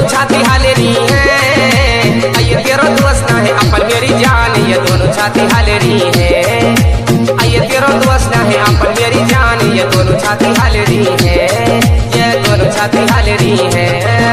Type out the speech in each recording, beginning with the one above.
दोनों छाती हालेरी है। आइए तेरो दोस्त ना है अपन मेरी जान, ये दोनों छाती हालेरी है। आइए तेरो दोस्त ना है अपन मेरी जान, ये दोनों छाती हालेरी है, ये दोनों छाती हालेरी है।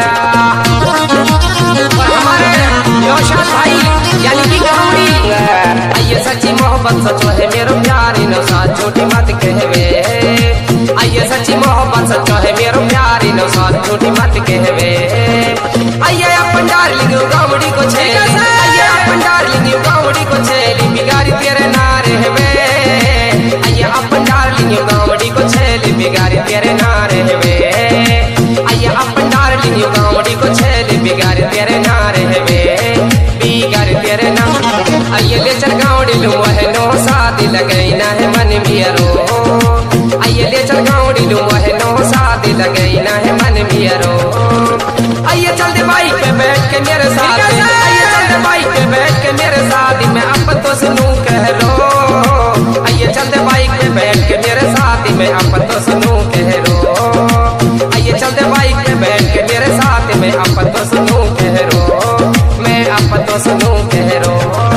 हमारे नौशाद भाई यानी कि गौरी, आइए सच्ची मोहब्बत सचो है मेरो प्यारी नौशाद छोटी मत कहवे। आइए सच्ची मोहब्बत सचो है मेरो प्यारी नौशाद छोटी मत कहवे। आइए अपन डार्लिंग गौरी को छेली, आइए अपन डार्लिंग गौरी को छेली बिगाड़ी तेरे नारे हवे। आइए अपन डार्लिंग गौरी को छेली बिगाड़ी तेरे नारे हवे। आइए अपन डार्लिंग गौरी को छेली बिगाड़ी तेरे नारे हवे, बिगाड़ी तेरे नारे। आइए ले चल गौरी लू है नो शादी लगई ना है मन मियरो। आइए ले चल गौरी लू है नो शादी लगई ना है मन मियरो। आइए चल दे बाइक पे बैठ के मेरे साथ, आइए चल दे बाइक पे बैठ के मेरे साथ मैं अब तो सुनूं कह लो। आइए चल दे बाइक पे बैठ के मेरे साथ मैं अब तो सुनूं कह लो। आइए चल दे बाइक पे बैठ के मेरे साथ मैं अब तो सुनूं कह लो, मैं अब तो सुनूं कह लो।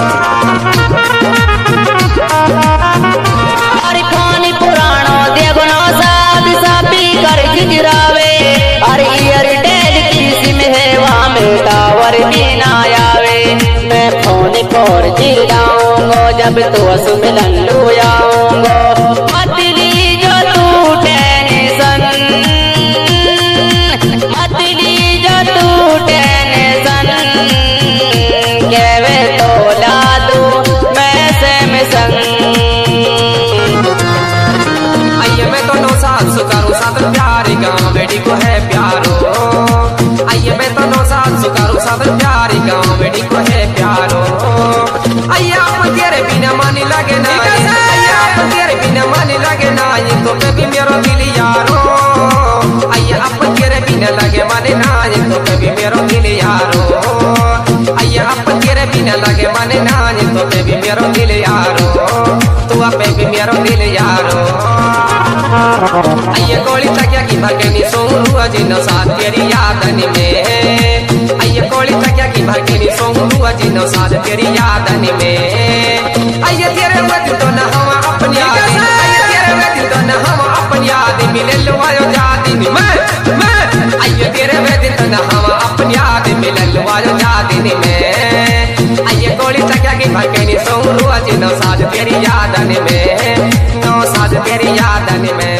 अरे खानी पुरानो देखो ना साथ सापी कर गिरावे। अरे एयरटेल की सिम है वहाँ में टावर भी ना आवे। मैं फोन पर जिलाऊंगा जब तो सुमिलन लो आऊंगा। मत लीजो तू टेंशन, मत लीजो तू टेंशन, केवे तो ला दू मैं से मिसन। आइए मैं तो नौ साल सुकारू साथ प्यारी गाँव बेटी को है प्यारो। आइए मैं तो नौ साल सुकारू साथ प्यारी गाँव बेटी को है प्यारो। आइए आप तेरे बिना मन लगे ना, आइए आप तेरे बिना मन लगे ना, ये तो कभी मेरो दिल यारो। आइए आप तेरे बिना लगे मन ना, ये तो कभी मेरो दिल यारो। आइए आप तेरे बिना लगे मन ना, ये तो कभी मेरो दिल यारो, तू आप भी मेरो दिल यारो। आइए गोली तकिया की भरकनी सोनू अजीनो साथ तेरी यादन में। आइए गोली तकिया की भरकनी सोनू अजीनो साथ तेरी यादन में। आइए तेरे वक्त तो न हम अपनी याद, आइए तेरे वक्त तो न हम अपनी याद मिले लो आयो जादिन में। आइए तेरे वक्त तो न हम अपनी याद मिले लो आयो जादिन में। आइए गोली तकिया की भरकनी सोनू अजीनो साथ तेरी यादन में, नो साथ तेरी यादन में।